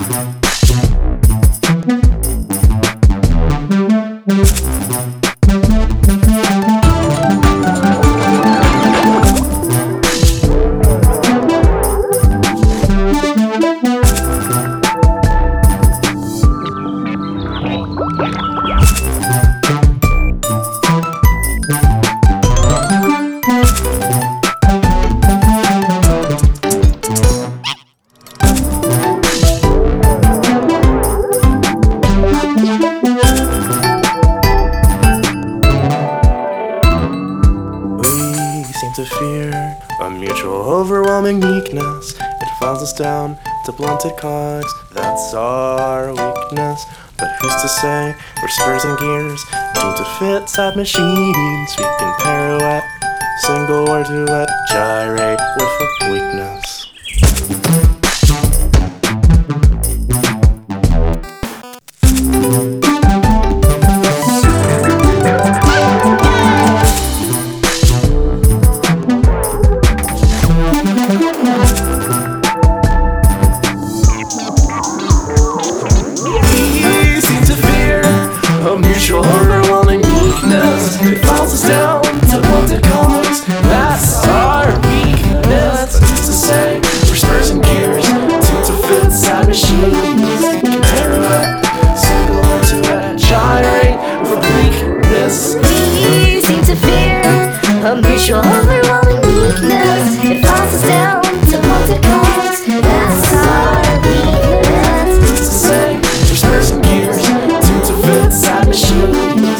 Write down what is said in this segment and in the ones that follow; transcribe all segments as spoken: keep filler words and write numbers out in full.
To fear a mutual overwhelming weakness, it files us down to blunted cogs. That's our weakness. But who's to say we're spurs and gears doomed to fit sad machines? We can pirouette, single or duet, gyrate with a weakness. Mutual overwhelming weakness, it files us down to blunted cogs. That's our weakness. But who's to say we're spurs and gears tuned to fit sad machines? We can pirouette, single or duet, gyrate with weakness. We seem to fear a mutual overwhelming weakness. It files us down to blunted cogs. That's our weakness. Who's to say we're spurs and gears tuned to fit sad machines?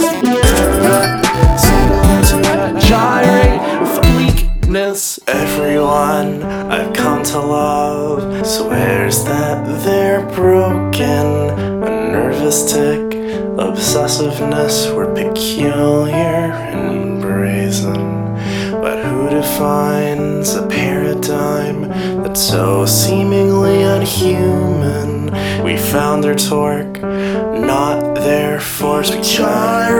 Everyone I've come to love swears that they're broken. A nervous tick, obsessiveness, we're peculiar and brazen. But who defines a paradigm that's so seemingly unhuman? We found their torque, not their force. We gyrate